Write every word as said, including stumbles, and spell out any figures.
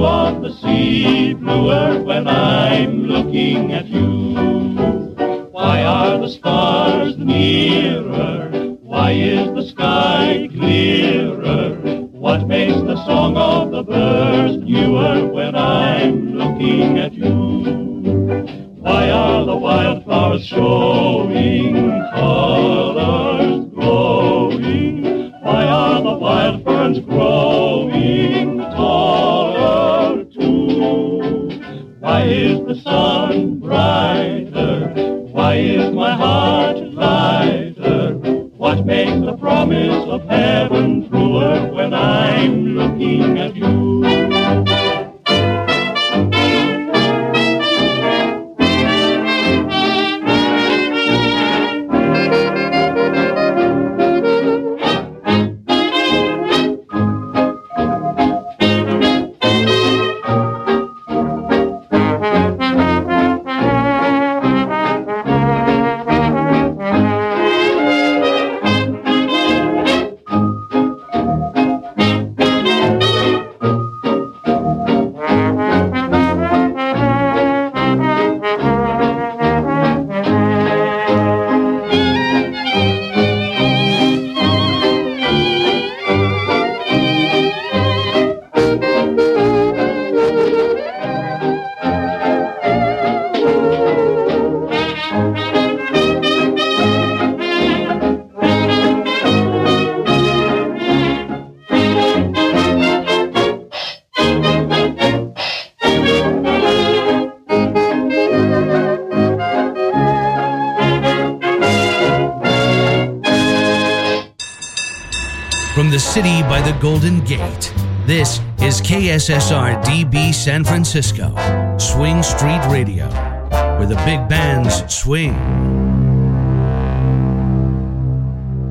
blue of the sea, bluer when I'm looking at you. Why are the stars nearer? Why is the sky clearer? What makes the song of the birds newer when I'm looking at you? Why are the wildflowers showing colors glowing? Why are the wild ferns growing taller too? Why is the sun brighter? Why is my heart lighter? What makes the promise of heaven truer when I'm looking at you? From the city by the Golden Gate, this is K S S R D B San Francisco, Swing Street Radio, where the big bands swing.